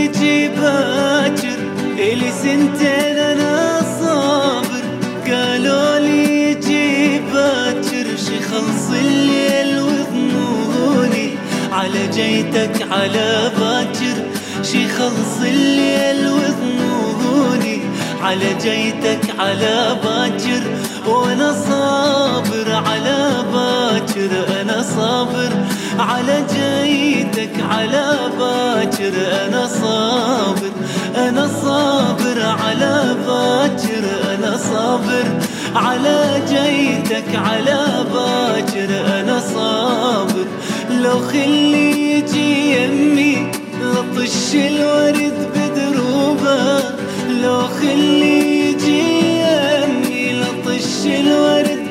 يجي باكر إلي سنتين أنا صابر. قالوا لي يجي باكر شي خلص الليل وظنوني على جيتك على باكر. شي خلص الليل وظنوني على جيتك على باكر. وانا صابر على باكر انا صابر على جيتك على باكر. انا صابر انا صابر على باكر. انا صابر على جيتك على باكر. انا صابر لو خلي يجي يمي لطش الورد بدروبه. لو خلي يجي يمي لطش الورد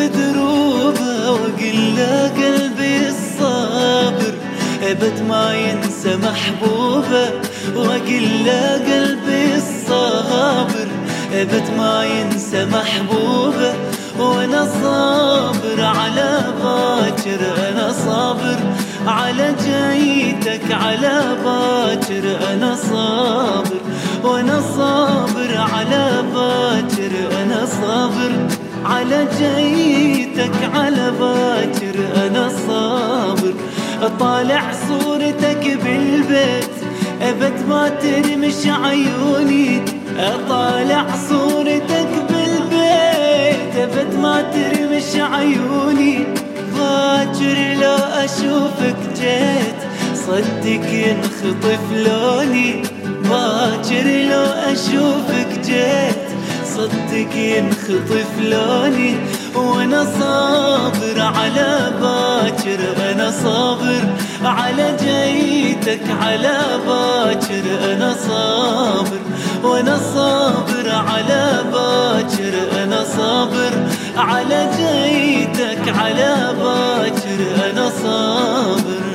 بدروبه. وقل له قلبي الصابر ابد ما ينسى محبوبه. وقل له قلبي الصابر ابد ما ينسى محبوبه. وانا صابر على باكر. انا صابر على جيتك على باكر. انا صابر وانا صابر على باكر. انا صابر على جيتك على باكر. انا صابر اطالع صورتك بالبيت ابد ما ترمش عيوني. اطالع صورتك بالبيت ابد ما ترمش عيوني. باكر لو اشوفك جيت صدق ينخطف لوني. باكر لو اشوفك جيت صدق ينخطف لوني. وانا صابر على باكر. انا صابر على جيتك على باكر. انا صابر وانا صابر على باكر. انا صابر على جيتك على باكر. انا صابر